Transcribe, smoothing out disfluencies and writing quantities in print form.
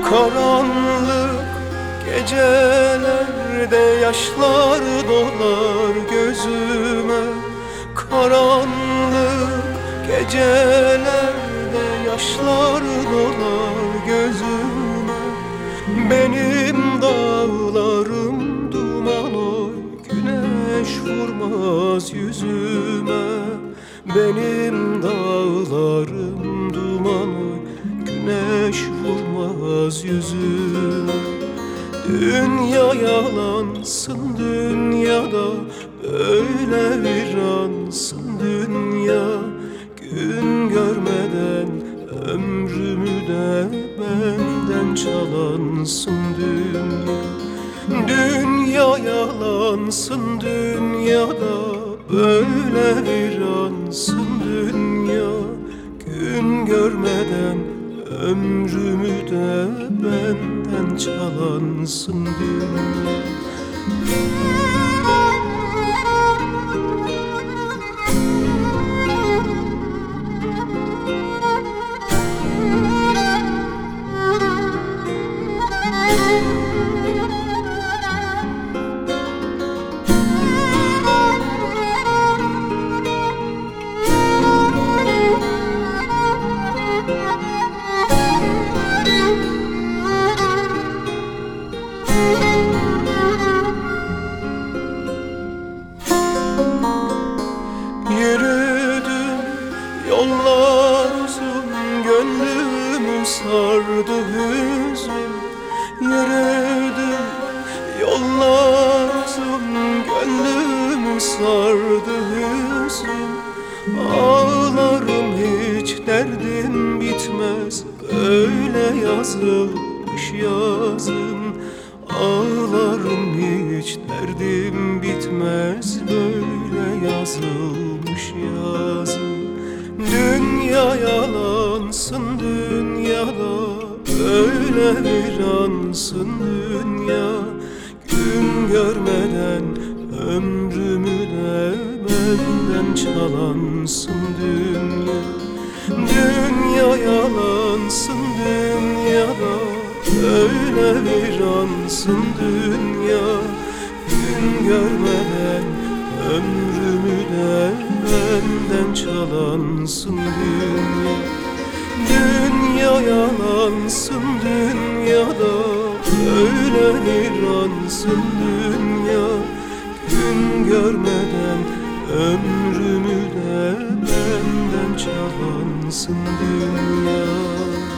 Karanlık gecelerde yaşlar dolar gözüme. Karanlık gecelerde yaşlar dolar gözüme. Benim dağlarım duman oy, güneş vurmaz yüzüme. Benim dağlarım duman oy, güneş vurmaz yüzüme. Dünya yalansın dünyada, böyle viransın dünya. Gün görmeden ömrümü de benden çalansın dünya. Dünya yalansın dünyada, böyle viransın dünya. Gün görmeden ömrümü de benden çalansın dünya. Yürüdüm yollar uzun, gönlümü sardı hüzün. Yürüdüm yollar uzun, gönlümü sardı hüzün. Ağlarım hiç derdim bitmez, öyle yazılmış yazım. Ağlarım hiç derdim bitmez, böyle yazılmış yazım. Dünya yalansın dünyada, böyle viransın dünya. Gün görmeden ömrümü de benden çalansın dünya. Dünya yalansın dünyada, öyle viransın dünya. Gün görmeden ömrümü de benden çalansın dünya. Dünya yalansın dünyada, öyle viransın dünya. Gün görmeden ömrümü de benden çalansın dünya.